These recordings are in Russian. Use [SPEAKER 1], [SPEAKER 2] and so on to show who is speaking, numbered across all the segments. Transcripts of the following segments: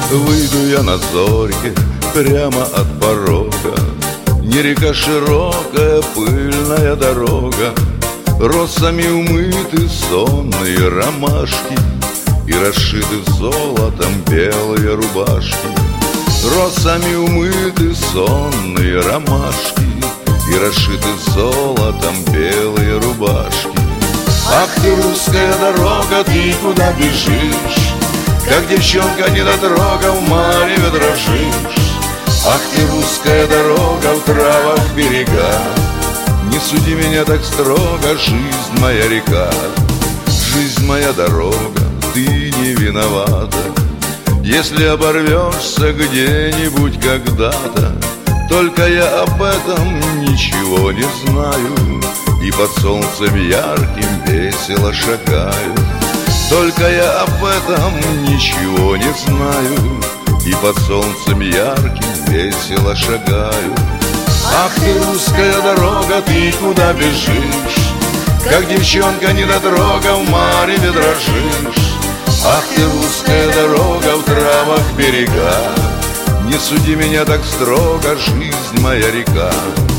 [SPEAKER 1] Выйду я на зорьке прямо от порога. Не река широкая, пыльная дорога, росами умыты сонные ромашки и расшиты золотом белые рубашки. Росами умыты сонные ромашки и расшиты золотом белые рубашки. Ах ты, русская дорога, ты куда бежишь? Как девчонка недотрога в мареве дрожишь. Ах ты, русская дорога, в травах берега, не суди меня так строго, жизнь моя река. Жизнь моя дорога, ты не виновата, если оборвешься где-нибудь когда-то. Только я об этом ничего не знаю, и под солнцем ярким весело шагаю. Только я об этом ничего не знаю, и под солнцем ярким весело шагаю. Ах ты, русская дорога, ты куда бежишь? Как девчонка недотрога в мареве дрожишь. Ах ты, русская дорога, в травах берега, не суди меня так строго, жизнь моя река.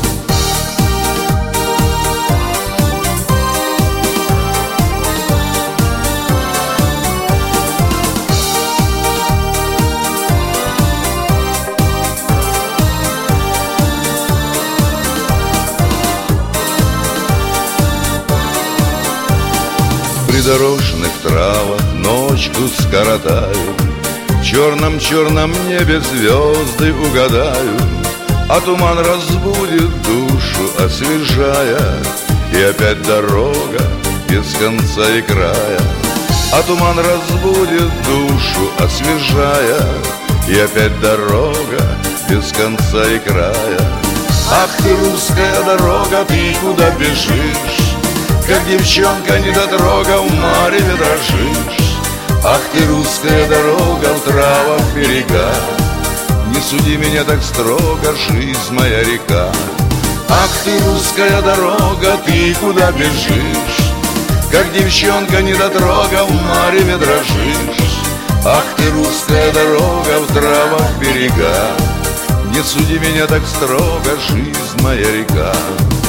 [SPEAKER 1] В придорожных травах ночку скоротаю, в черном-черном небе звезды угадаю, а туман разбудит душу, освежая, и опять дорога без конца и края. А туман разбудит душу, освежая, и опять дорога без конца и края. Ах ты, русская дорога, ты куда бежишь? Как девчонка недотрога в мареве дрожишь. Ах ты, русская дорога, в травах берега, не суди меня так строго, жизнь моя река. Ах ты, русская дорога, ты куда бежишь? Как девчонка недотрога в мареве дрожишь. Ах ты, русская дорога, в травах берега, не суди меня так строго, жизнь моя река.